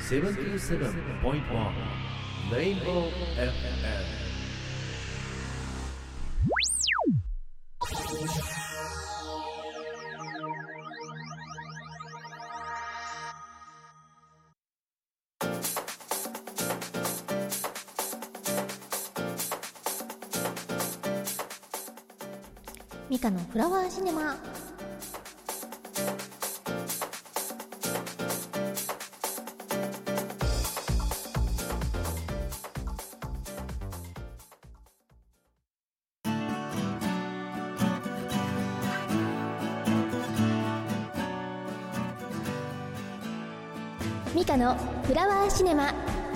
77.1 Rainbow FM。 ミカのフラワーシネマ。ミカのフラワーシネマ。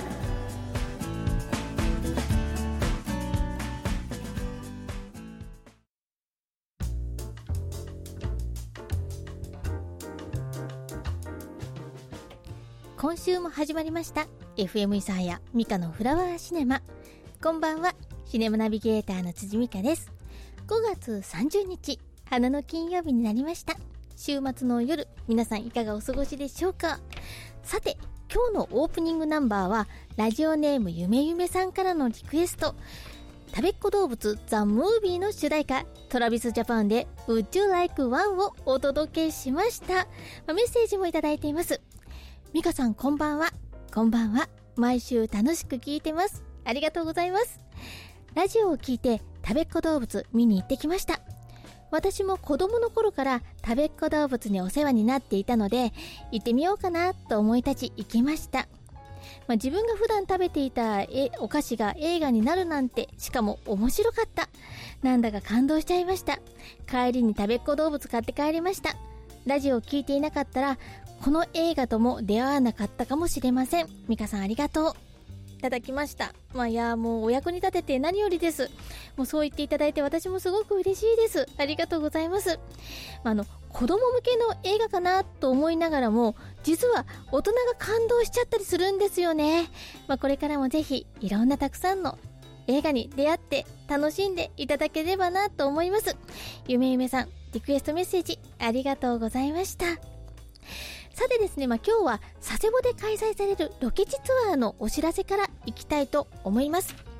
今週も始まりました FM 諫早ミカのフラワーシネマ。こんばんは、シネマナビゲーターの辻美香です。5月30日花の金曜日になりました。週末の夜、皆さんいかがお過ごしでしょうか。さて、今日のオープニングナンバーはラジオネームゆめゆめさんからのリクエスト、たべっ子どうぶつザ・ムービーの主題歌、トラビスジャパンで Would You Like One をお届けしました。メッセージもいただいています。ミカさんこんばんは。こんばんは。毎週楽しく聞いてます。ありがとうございます。ラジオを聞いてたべっ子どうぶつ見に行ってきました。私も子供の頃からたべっ子どうぶつにお世話になっていたので、行ってみようかなと思い立ち行きました。自分が普段食べていたお菓子が映画になるなんて、しかも面白かった。なんだか感動しちゃいました。帰りにたべっ子どうぶつ買って帰りました。ラジオを聞いていなかったらこの映画とも出会わなかったかもしれません。ミカさんありがとう。いただきました。いやもうお役に立てて何よりです。もうそう言っていただいて私もすごく嬉しいです。ありがとうございます。子供向けの映画かなと思いながらも、実は大人が感動しちゃったりするんですよね。これからもぜひいろんなたくさんの映画に出会って楽しんでいただければなと思います。ゆめゆめさん、リクエストメッセージありがとうございました。さてですね、今日は佐世保で開催されるロケ地ツアーのお知らせからいきたいと思います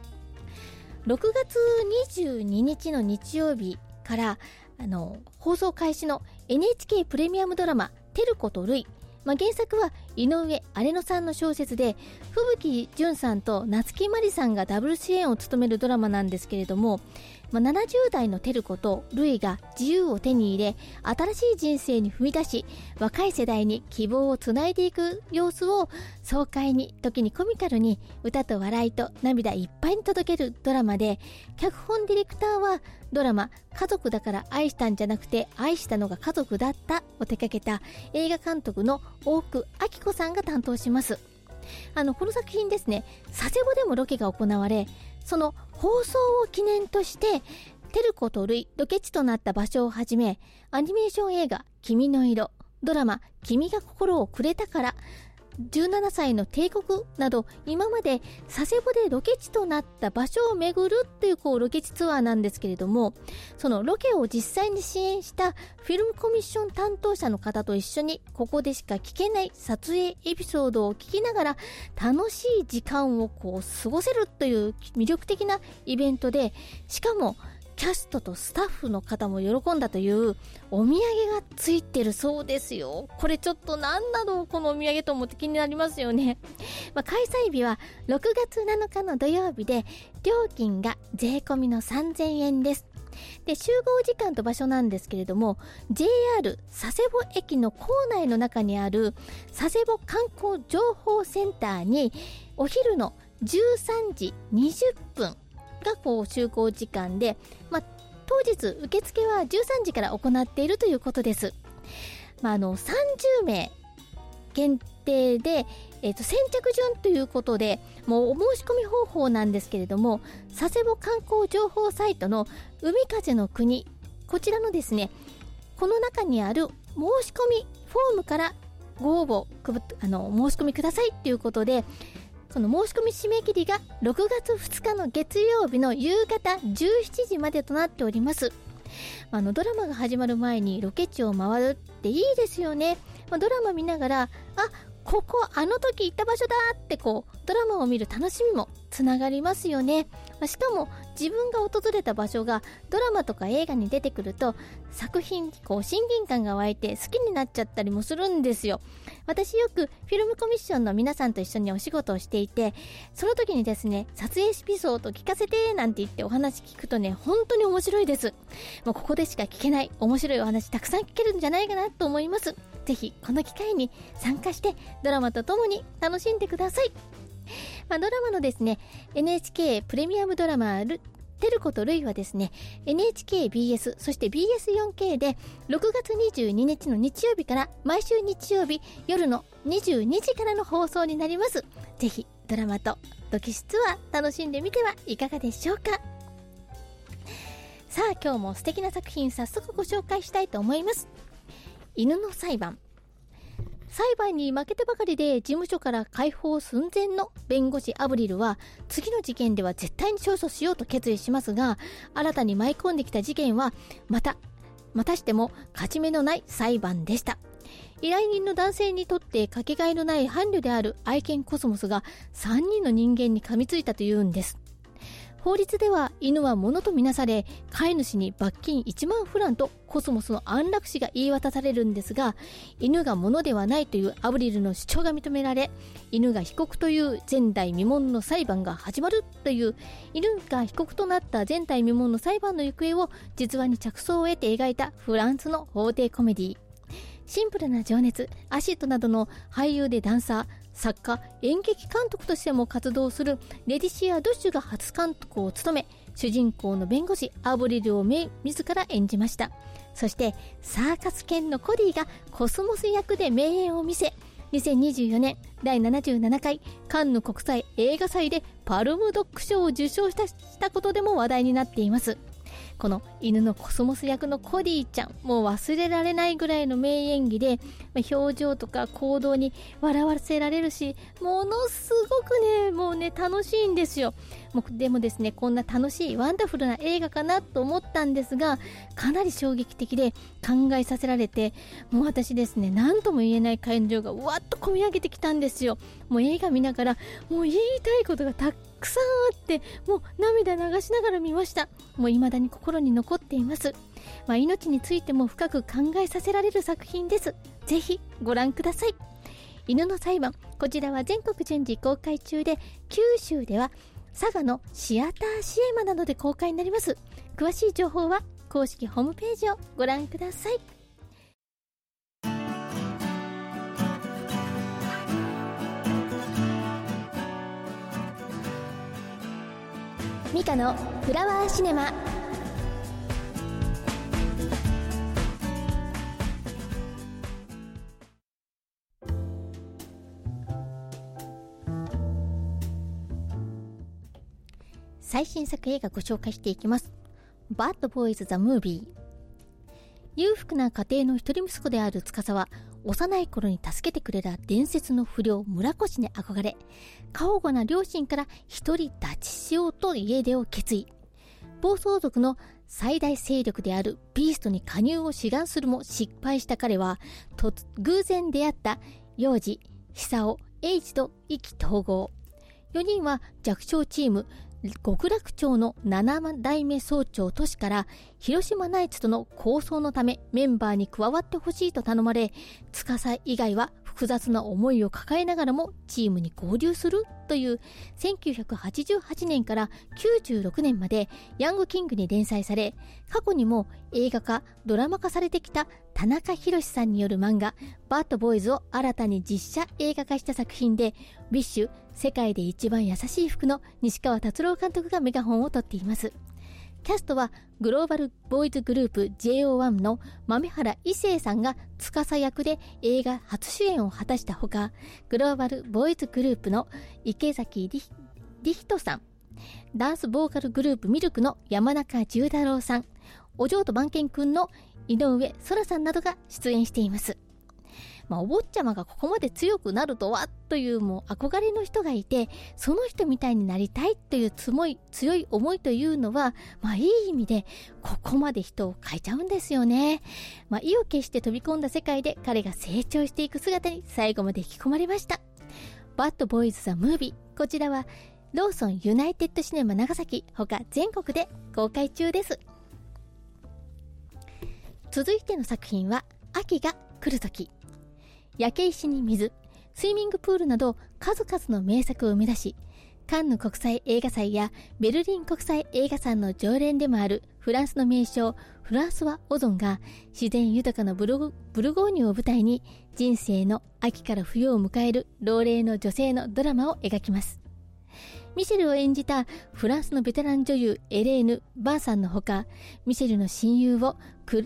。6月22日の日曜日から放送開始の NHK プレミアムドラマテルコとルイ。原作は井上荒野さんの小説で、吹雪純さんと夏木マリさんがダブル主演を務めるドラマなんですけれども、70代のテルコとルイが自由を手に入れ、新しい人生に踏み出し、若い世代に希望をつないでいく様子を爽快に、時にコミカルに、歌と笑いと涙いっぱいに届けるドラマで、脚本ディレクターはドラマ家族だから愛したんじゃなくて愛したのが家族だったを手掛けた映画監督の大久明子さんが担当します。この作品ですね、佐世保でもロケが行われ、その放送を記念としてテルコとルイロケ地となった場所をはじめ、アニメーション映画君の色、ドラマ君が心をくれたから、17歳の帝国など、今まで佐世保でロケ地となった場所を巡るっていうロケ地ツアーなんですけれども、そのロケを実際に支援したフィルムコミッション担当者の方と一緒に、ここでしか聞けない撮影エピソードを聞きながら楽しい時間を過ごせるという魅力的なイベントで、しかもキャストとスタッフの方も喜んだというお土産がついてるそうですよ。これちょっと何なのこのお土産と思って気になりますよね。開催日は6月7日の土曜日で、料金が税込みの3000円です。で、集合時間と場所なんですけれども、 JR 佐世保駅の構内の中にある佐世保観光情報センターに、お昼の13時20分が集合時間で、当日受付は13時から行っているということです。30名限定で、先着順ということで、もうお申し込み方法なんですけれども、佐世保観光情報サイトの海風の国、こちらのですね、この中にある申し込みフォームからご応募申し込みくださいということで、その申し込み締め切りが6月2日の月曜日の夕方17時までとなっております。ドラマが始まる前にロケ地を回るっていいですよね。ドラマ見ながら、こここあの時行った場所だってドラマを見る楽しみもつながりますよね。しかも自分が訪れた場所がドラマとか映画に出てくると作品に親近感が湧いて好きになっちゃったりもするんですよ。私よくフィルムコミッションの皆さんと一緒にお仕事をしていて、その時にですね、撮影エピソード聞かせてなんて言ってお話聞くとね、本当に面白いです。もうここでしか聞けない面白いお話たくさん聞けるんじゃないかなと思います。ぜひこの機会に参加してドラマとともに楽しんでください。ドラマのですね NHK プレミアムドラマテルコとルイはですね NHKBS そして BS4K で6月22日の日曜日から毎週日曜日夜の22時からの放送になります。ぜひドラマとドキシツアー楽しんでみてはいかがでしょうか。さあ今日も素敵な作品早速ご紹介したいと思います。犬の裁判。裁判に負けてばかりで事務所から解放寸前の弁護士アブリルは次の事件では絶対に勝訴しようと決意しますが、新たに舞い込んできた事件はまたしても勝ち目のない裁判でした。依頼人の男性にとってかけがえのない伴侶である愛犬コスモスが3人の人間に噛みついたというんです。法律では犬は物とみなされ、飼い主に罰金1万フランとコスモスの安楽死が言い渡されるんですが、犬が物ではないというアブリルの主張が認められ、犬が被告という前代未聞の裁判が始まるという、犬が被告となった前代未聞の裁判の行方を実話に着想を得て描いたフランスの法廷コメディ。シンプルな情熱、アシッドなどの俳優でダンサー、作家、演劇監督としても活動するレディシア・ドッシュが初監督を務め、主人公の弁護士アブリルを自ら演じました。そしてサーカス犬のコディがコスモス役で名演を見せ、2024年第77回カンヌ国際映画祭でパルムドッグ賞を受賞したことでも話題になっています。この犬のコスモス役のコディちゃん、もう忘れられないぐらいの名演技で、表情とか行動に笑わせられるし、ものすごくね、もうね楽しいんですよ。でもですね、こんな楽しいワンダフルな映画かなと思ったんですが、かなり衝撃的で考えさせられて、もう私ですね、何とも言えない感情がうわっと込み上げてきたんですよ。もう映画見ながらもう言いたいことがたくさんあって、もう涙流しながら見ました。もう未だに心に残っています。命についても深く考えさせられる作品です。ぜひご覧ください。犬の裁判、こちらは全国順次公開中で、九州では佐賀のシアターシエマなどで公開になります。詳しい情報は公式ホームページをご覧ください。ミカのフラワーシネマ。最新作映画ご紹介していきます。バッドボーイズ・ザ・ムービー。裕福な家庭の一人息子である司は、幼い頃に助けてくれた伝説の不良村越に憧れ、過保護な両親から一人立ちしようと家出を決意。暴走族の最大勢力であるビーストに加入を志願するも失敗した彼は、偶然出会った幼児、久男、エイジと意気投合。4人は弱小チーム、極楽町の7代目総長都市から広島ナイツとの抗争のためメンバーに加わってほしいと頼まれ、司以外は複雑な思いを抱えながらもチームに合流するという1988年から96年までヤングキングに連載され、過去にも映画化、ドラマ化されてきた田中宏さんによる漫画バッドボーイズを新たに実写映画化した作品で、ビッシュ世界で一番優しい服の西川達郎監督がメガホンを取っています。キャストはグローバルボーイズグループ JO1 の豆原一成さんが司役で映画初主演を果たしたほか、グローバルボーイズグループの池崎理人さん、ダンスボーカルグループミルクの山中重太郎さん、お嬢と番犬くんの井上空さんなどが出演しています。 お坊ちゃまがここまで強くなるとはというもう憧れの人がいて、その人みたいになりたいという強い思いというのは、いい意味でここまで人を変えちゃうんですよね。意を決して飛び込んだ世界で彼が成長していく姿に最後まで引き込まれました。バッドボーイズ・ザ・ムービー、こちらはローソンユナイテッドシネマ長崎他全国で公開中です。続いての作品は秋が来るとき。焼け石に水、スイミングプールなど数々の名作を生み出し、カンヌ国際映画祭やベルリン国際映画祭の常連でもあるフランスの名将フランソワ・オゾンが自然豊かなブルゴーニュを舞台に人生の秋から冬を迎える老齢の女性のドラマを描きます。ミシェルを演じたフランスのベテラン女優エレーヌ・バーさんのほか、ミシェルの親友を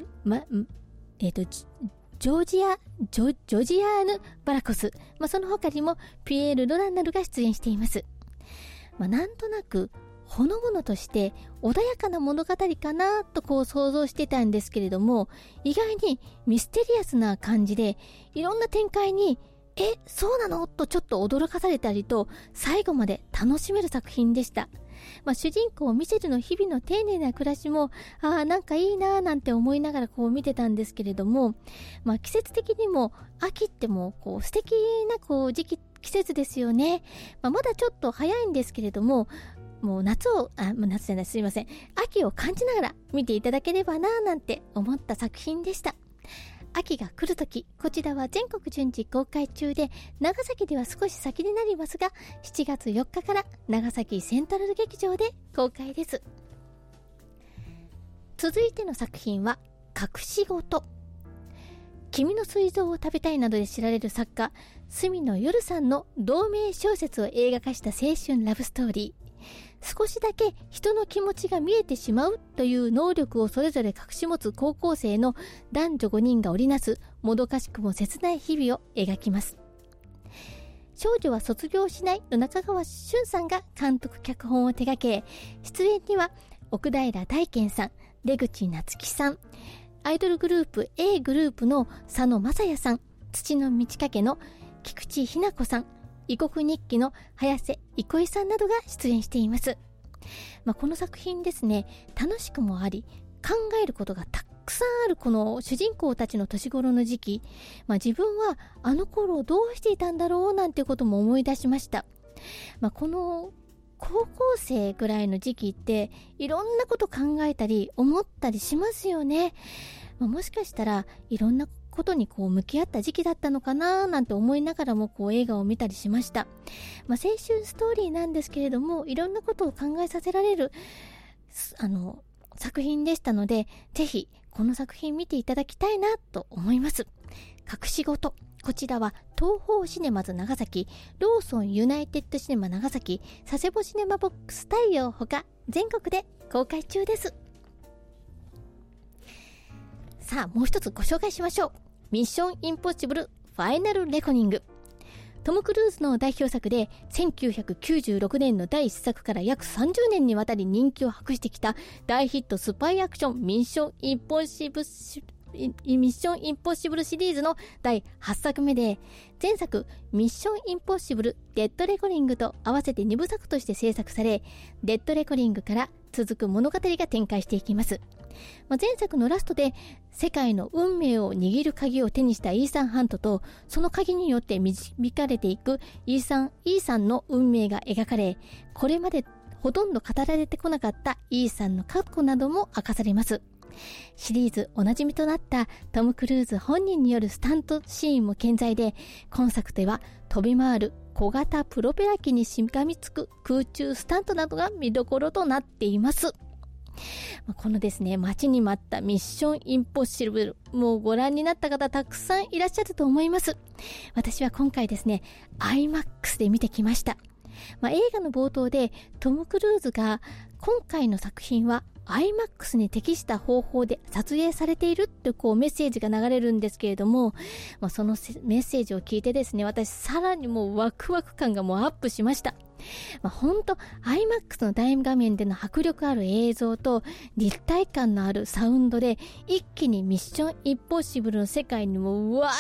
ジョージアーヌ・バラコス、その他にもピエール・ロランナルが出演しています。なんとなくほのぼのとして穏やかな物語かなと想像してたんですけれども、意外にミステリアスな感じで、いろんな展開にそうなのとちょっと驚かされたりと、最後まで楽しめる作品でした。主人公ミシェルの日々の丁寧な暮らしもなんかいいななんて思いながら見てたんですけれども、季節的にも秋っても素敵な季節ですよね。まだちょっと早いんですけれども、もう夏じゃない、すいません、秋を感じながら見ていただければななんて思った作品でした。秋が来るとき、こちらは全国順次公開中で、長崎では少し先になりますが、7月4日から長崎セントラル劇場で公開です。続いての作品は隠し事。君の膵臓を食べたいなどで知られる作家住野夜さんの同名小説を映画化した青春ラブストーリー。少しだけ人の気持ちが見えてしまうという能力をそれぞれ隠し持つ高校生の男女5人が織りなすもどかしくも切ない日々を描きます。少女は卒業しないの中川俊さんが監督脚本を手掛け、出演には奥平大賢さん、出口夏樹さん、アイドルグループ A グループの佐野正也さん、土の満ち欠けの菊池日奈子さん、異国日記の早瀬憩さんなどが出演しています。この作品ですね、楽しくもあり考えることがたくさんあるこの主人公たちの年頃の時期、自分はあの頃どうしていたんだろうなんてことも思い出しました。この高校生ぐらいの時期っていろんなこと考えたり思ったりしますよね。もしかしたらいろんなことに向き合った時期だったのかななんて思いながらも映画を見たりしました。青春ストーリーなんですけれども、いろんなことを考えさせられる作品でしたので、ぜひこの作品見ていただきたいなと思います。隠し事、こちらは東宝シネマズ長崎、ローソンユナイテッドシネマ長崎、佐世保シネマボックス太陽ほか全国で公開中です。さあ、もう一つご紹介しましょう。ミッションインポッシブルファイナルレコニング。トム・クルーズの代表作で1996年の第1作から約30年にわたり人気を博してきた大ヒットスパイアクションミッションインポッシブルシリーズの第8作目で、前作ミッションインポッシブルデッドレコニングと合わせて2部作として制作され、デッドレコニングから続く物語が展開していきます。前作のラストで世界の運命を握る鍵を手にしたイーサン・ハントと、その鍵によって導かれていくイーサンの運命が描かれ、これまでほとんど語られてこなかったイーサンの過去なども明かされます。シリーズおなじみとなったトム・クルーズ本人によるスタントシーンも健在で、今作では飛び回る小型プロペラ機にしがみつく空中スタントなどが見どころとなっています。このですね、待ちに待ったミッションインポッシブル、もうご覧になった方たくさんいらっしゃると思います。私は今回ですね、IMAX で見てきました。映画の冒頭でトム・クルーズが今回の作品はIMAX に適した方法で撮影されているってメッセージが流れるんですけれども、そのメッセージを聞いてですね、私さらにもうワクワク感がもうアップしました。本当 IMAX の大画面での迫力ある映像と立体感のあるサウンドで、一気にミッションインポッシブルの世界にもうわーっと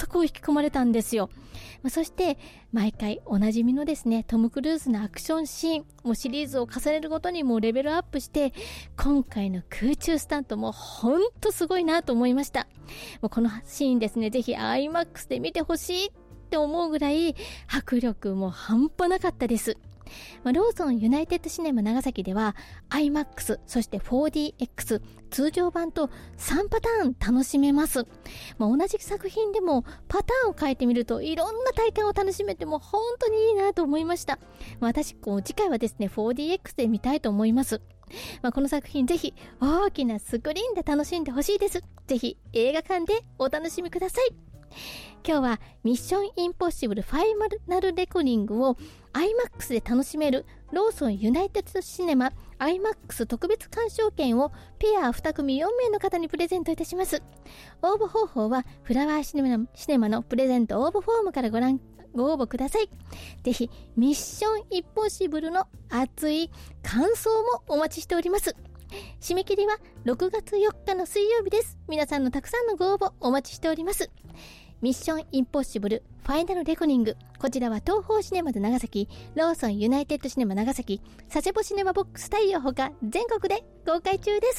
かこう引き込まれたんですよ。そして毎回おなじみのですね、トム・クルーズのアクションシーン、もうシリーズを重ねるごとにもうレベルアップして、今回の空中スタントもほんとすごいなと思いました。もうこのシーンですね、ぜひ IMAX で見てほしいって思うぐらい迫力も半端なかったです。ローソンユナイテッドシネマ長崎では IMAX、 そして 4DX 通常版と3パターン楽しめます。同じ作品でもパターンを変えてみるといろんな体験を楽しめても本当にいいなと思いました。私次回はですね 4DX で見たいと思います。この作品ぜひ大きなスクリーンで楽しんでほしいです。ぜひ映画館でお楽しみください。今日はミッションインポッシブルファイナルレコニングを IMAX で楽しめるローソンユナイテッドシネマ IMAX 特別鑑賞券をペア2組4名の方にプレゼントいたします。応募方法はフラワーシネマのプレゼント応募フォームからご応募ください。ぜひミッションインポッシブルの熱い感想もお待ちしております。締め切りは6月4日の水曜日です。皆さんのたくさんのご応募お待ちしております。ミッションインポッシブルファイナルレコニング、こちらは東宝シネマズ長崎、ローソンユナイテッドシネマ長崎、佐世保シネマボックス太陽ほか全国で公開中です。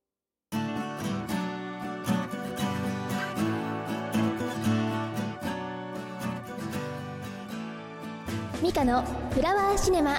ミカのフラワーシネマ。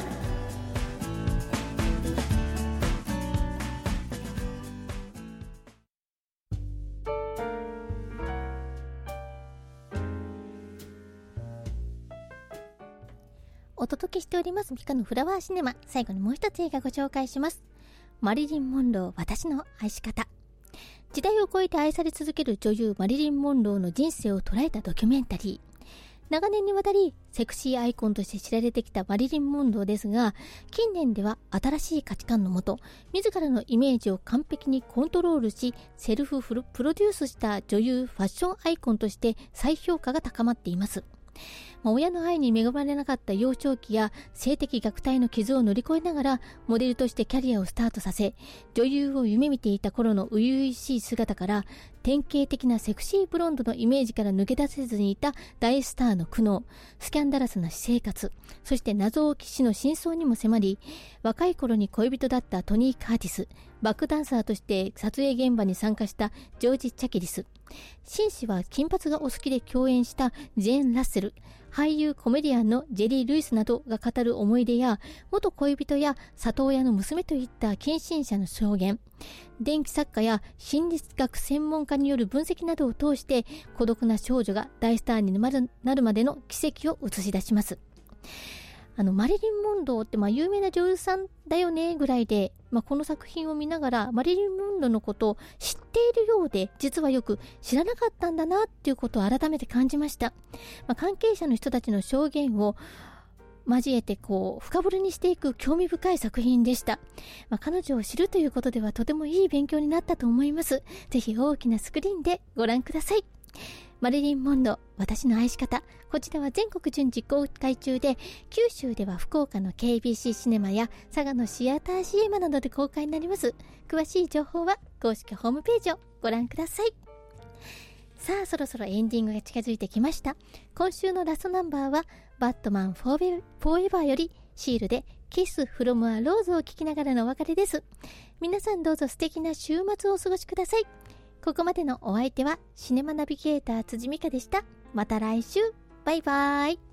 お届けしておりますミカのフラワーシネマ。最後にもう一つ映画ご紹介します。マリリン・モンロー、私の愛し方。時代を超えて愛され続ける女優マリリン・モンローの人生を捉えたドキュメンタリー。長年にわたりセクシーアイコンとして知られてきたマリリン・モンローですが、近年では新しい価値観のもと、自らのイメージを完璧にコントロールし、セルフプロデュースした女優ファッションアイコンとして再評価が高まっています。親の愛に恵まれなかった幼少期や性的虐待の傷を乗り越えながらモデルとしてキャリアをスタートさせ、女優を夢見ていた頃の初々しい姿から典型的なセクシーブロンドのイメージから抜け出せずにいた大スターの苦悩、スキャンダラスな私生活、そして謎多き死の真相にも迫り、若い頃に恋人だったトニー・カーティス、バックダンサーとして撮影現場に参加したジョージ・チャキリス、紳士は金髪がお好きで共演したジェーン・ラッセル、俳優コメディアンのジェリー・ルイスなどが語る思い出や、元恋人や里親の娘といった近親者の証言、伝記作家や心理学専門家による分析などを通して、孤独な少女が大スターになるまでの奇跡を映し出します。マリリン・モンローって有名な女優さんだよねぐらいで、この作品を見ながらマリリン・モンローのことを知っているようで、実はよく知らなかったんだなっていうことを改めて感じました。関係者の人たちの証言を交えて深掘りにしていく興味深い作品でした。彼女を知るということではとてもいい勉強になったと思います。ぜひ大きなスクリーンでご覧ください。マリリン・モンロー、私の愛し方。こちらは全国順次公開中で、九州では福岡の KBC シネマや佐賀のシアターシネマなどで公開になります。詳しい情報は公式ホームページをご覧ください。さあ、そろそろエンディングが近づいてきました。今週のラストナンバーはバットマンフォーエバーよりシールでキスフロムアローズを聴きながらのお別れです。皆さんどうぞ素敵な週末をお過ごしください。ここまでのお相手はシネマナビゲーター辻美香でした。また来週。バイバイ。